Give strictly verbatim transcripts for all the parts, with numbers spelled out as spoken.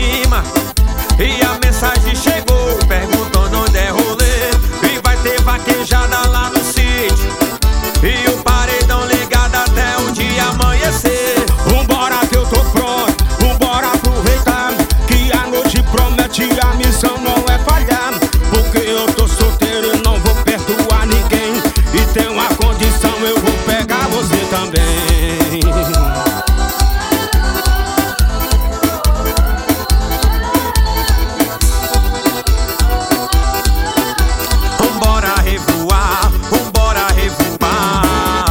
aproxima e a mensagem chegou perguntando onde é rolê. E vai ter vaquejada lá no sítio e o paredão ligado até o dia amanhecer. Vambora que eu tô pronto, vambora aproveitar, que a noite promete, a missão não é falhar. Porque eu tô solteiro e não vou perdoar ninguém, e tem uma condição, eu vou pegar você também. Vambora revoar, vambora revoar.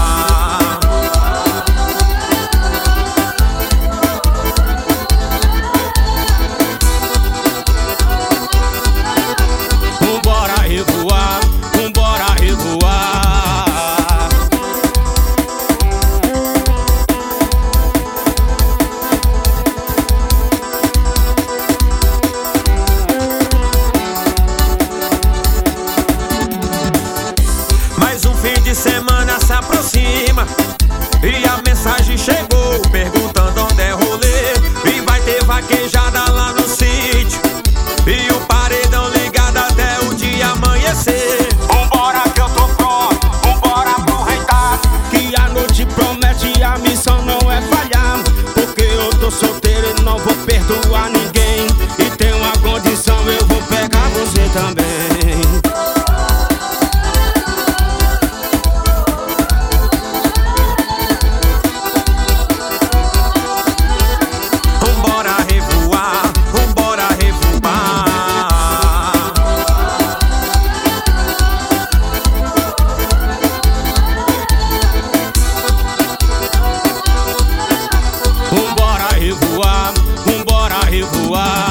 Vambora revoar, vambora revoar. Mais um fim de semana se aproxima e a mensagem chegou perguntando onde é rolê. E vai ter vaquejada lá no sítio e o paredão ligado até o dia amanhecer. Vambora que eu tô pronto, vambora aproveitar, que a noite promete, a missão não é falhar. Porque eu tô solteiro e não vou perdoar ninguém, e tem uma condição, eu vou pegar você também. Vambora revoar, vambora revoar. Vambora revoar, vambora revoar.